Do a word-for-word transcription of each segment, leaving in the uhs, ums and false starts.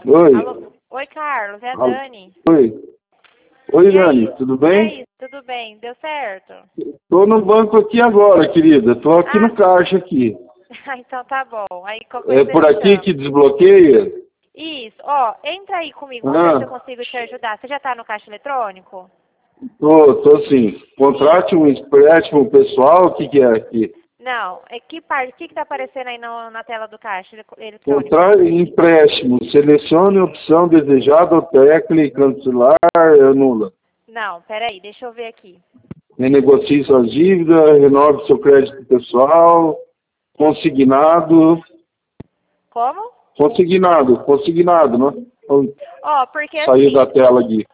Oi. Alô? Oi, Carlos, é a Alô. Dani. Oi. Oi, E Dani, aí? tudo E bem? aí, tudo bem? Deu certo? Tô no banco aqui agora, querida. Tô aqui Ah, no caixa aqui. então tá bom. Aí qualquer É coisa você por me aqui chama. que desbloqueia? Isso, ó, entra aí comigo, vamos ver se eu Ah, consigo te ajudar. Você já tá no caixa eletrônico? tô, tô sim. Contrate Isso. um empréstimo pessoal, o que que é aqui? Não, é que parte, o que que tá aparecendo aí no- na tela do caixa ele- eletrônico? Contrate empréstimo. Selecione a opção desejada ou tecla e cancelar anula. Não, peraí, deixa eu ver aqui. Renegocie suas dívidas, renove seu crédito pessoal, consignado, Como? consignado, consignado, né? Ó, porque Saiu da assim, tela aqui.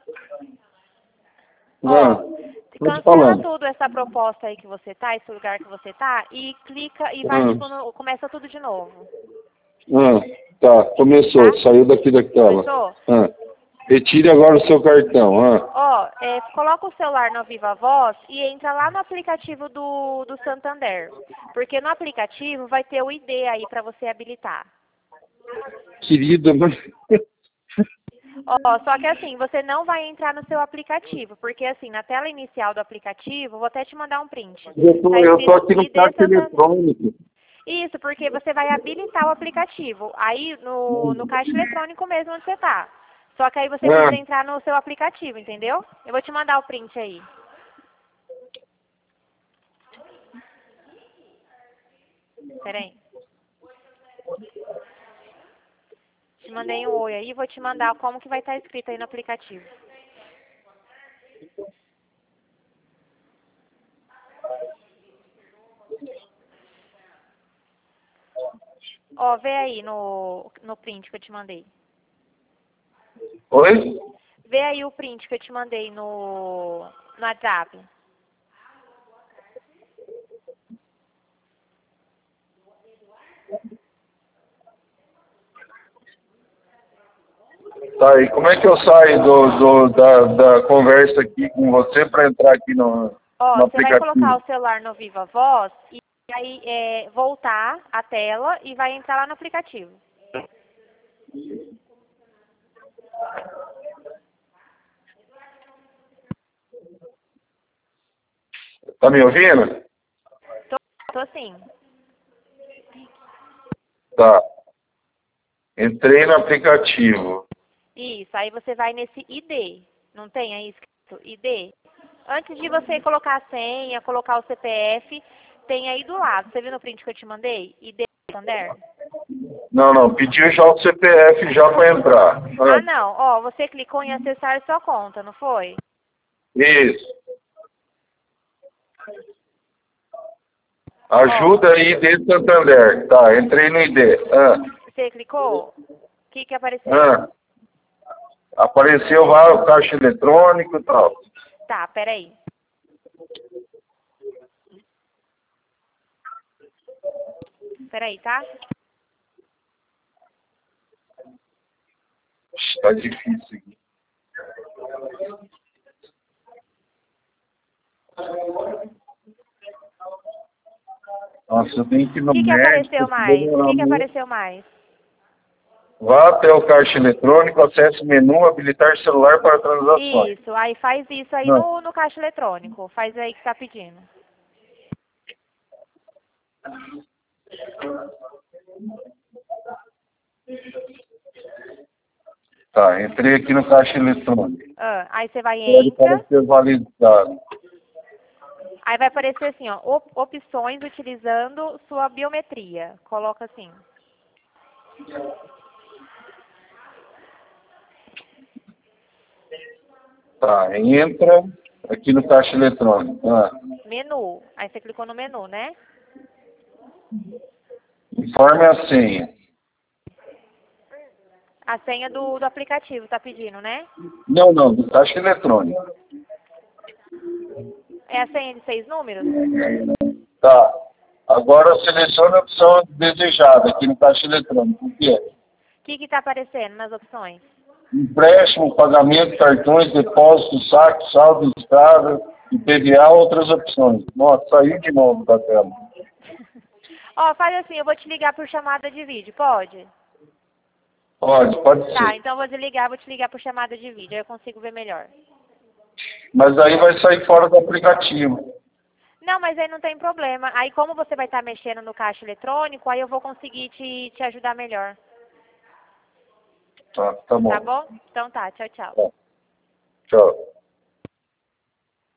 ó, Ah, tô te cancela falando. tudo essa proposta aí que você tá, esse lugar que você tá, e clica e vai, Ah, tipo, no, começa tudo de novo, ah, tá, começou, tá? saiu daqui da tela. Começou? Ah, retire agora o seu cartão. Ah, Ó, é, coloca o celular no Viva Voz e entra lá no aplicativo do, do Santander. Porque no aplicativo vai ter o I D aí pra você habilitar. querida, mas... Ó, só que assim, você não vai entrar no seu aplicativo, porque assim, na tela inicial do aplicativo, vou até te mandar um print. eu tô, Tá eu tô escrito aqui no I D caixa Santander. eletrônico. Isso, porque você vai habilitar o aplicativo. Aí no, no caixa eletrônico mesmo onde você tá. Só que aí você Ah, precisa entrar no seu aplicativo, entendeu? Eu vou te mandar o print aí. Peraí. Te mandei um oi aí, vou te mandar como que vai estar escrito aí no aplicativo. Ó, vê aí no, no print que eu te mandei. oi? Vê aí o print que eu te mandei no, no WhatsApp. Tá, e como é que eu saio do, do- da, da conversa aqui com você para entrar aqui no, Ó, no você vai colocar aplicativo? o celular no Viva Voz e aí é, voltar a tela e vai entrar lá no aplicativo. Tá me ouvindo? Tô, tô sim. Tá. Entrei no aplicativo. Isso, aí você vai nesse I D. Não tem aí escrito I D? Antes de você colocar a senha, colocar o C P F, tem aí do lado. Você viu no print que eu te mandei? I D Santander? Não, não, pediu já o C P F já para entrar. Ah, Ah, não. Ó, você clicou em acessar sua conta, não foi? isso. Ó, Ajuda aí dentro do Santander. Tá, entrei no I D. Ah, você clicou? O que que apareceu? ah. Apareceu lá o caixa eletrônico e tal. Tá, peraí. Peraí, tá? Tá difícil aqui. Nossa, eu tenho que ir O no que que médico, apareceu vai mais? O demorar que que muito. apareceu mais? Vá até o caixa eletrônico, acesse o menu, habilitar celular para transações. Isso, aí faz isso aí Não. no, no caixa eletrônico. Faz aí que tá pedindo. Tá, entrei aqui no caixa eletrônico. Ah, aí você vai Pode entra, parecer validado. aí vai aparecer assim, ó, op- opções utilizando sua biometria. Coloca assim. Tá, entra aqui no caixa eletrônico. Ah, Menu. Aí você clicou no menu, né? informe a senha. A senha do, do aplicativo tá pedindo, né? Não, não, do caixa eletrônico. É a senha de seis números? Tá. Agora selecione a opção desejada aqui no caixa eletrônico. O que é? O que que tá aparecendo nas opções? Empréstimo, pagamento, cartões, depósito, saque, saldo, estrada, I P V A, outras opções. Nossa, saiu de novo da tela. Ó, faz assim, eu vou te ligar por chamada de vídeo, pode? Pode, pode ser. Tá, então eu vou desligar, vou te ligar por chamada de vídeo, aí eu consigo ver melhor. Mas aí vai sair fora do aplicativo. Não, mas aí não tem problema. Aí como você vai estar mexendo no caixa eletrônico, aí eu vou conseguir te, te ajudar melhor. Tá, tá bom. Tá bom? Então tá, tchau, tchau. Tá. Tchau.